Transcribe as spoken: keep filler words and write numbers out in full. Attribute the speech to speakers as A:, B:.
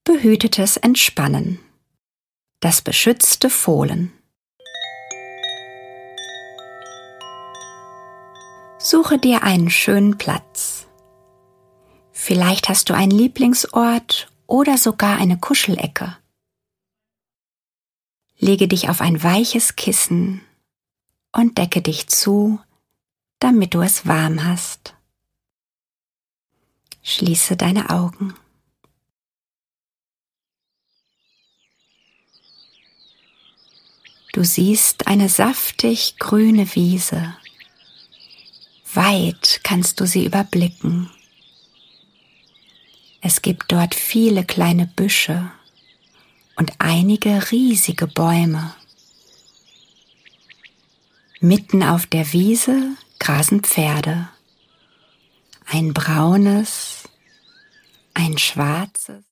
A: Behütetes Entspannen. Das beschützte Fohlen. Suche dir einen schönen Platz. Vielleicht hast du einen Lieblingsort oder sogar eine Kuschelecke. Lege dich auf ein weiches Kissen und decke dich zu, damit du es warm hast. Schließe deine Augen. Du siehst eine saftig grüne Wiese. Weit kannst du sie überblicken. Es gibt dort viele kleine Büsche und einige riesige Bäume. Mitten auf der Wiese grasen Pferde. Ein braunes, ein schwarzes